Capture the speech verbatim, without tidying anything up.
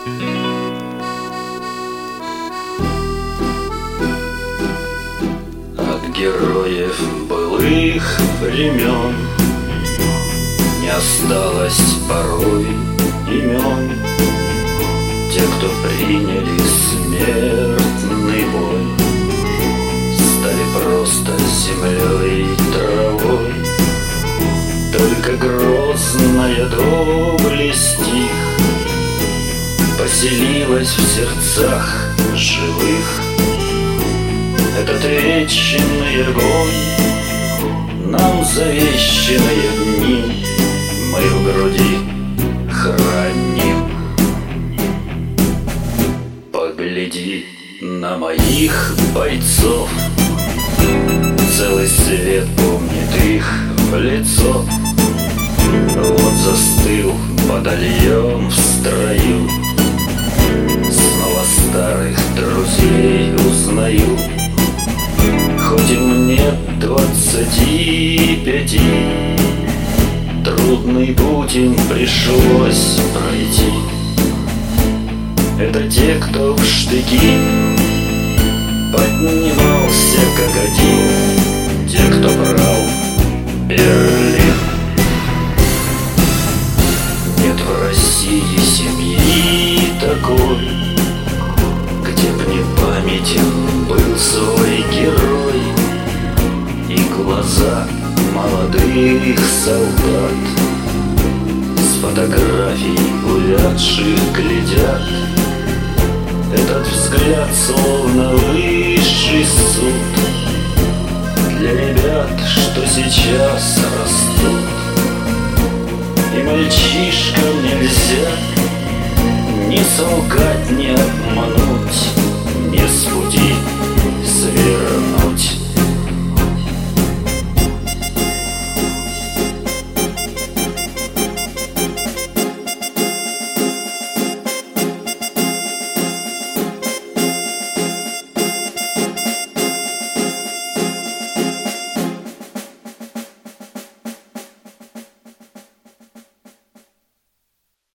От героев былых времен не осталось порой имен. Те, кто приняли смертный бой, стали просто землей и травой. Только грозная доблесть их поселилась в сердцах живых. Этот вечный огонь, нам завещанные дни, мы в груди храним. Погляди на моих бойцов, целый свет помнит их в лицо. Вот застыл батальон в строю, снова старых друзей узнаю. Хоть им нет двадцати пяти, трудный путь им пришлось пройти. Это те, кто в штыки поднимался как один, те, кто брал Берлин. Нет в России семьи такой, где б не памятен был свой герой, и глаза молодых солдат с фотографий увядших глядят. Этот взгляд словно высший суд для ребят, что сейчас растут. И мальчишкам нельзя ни солгать, ни обмануть.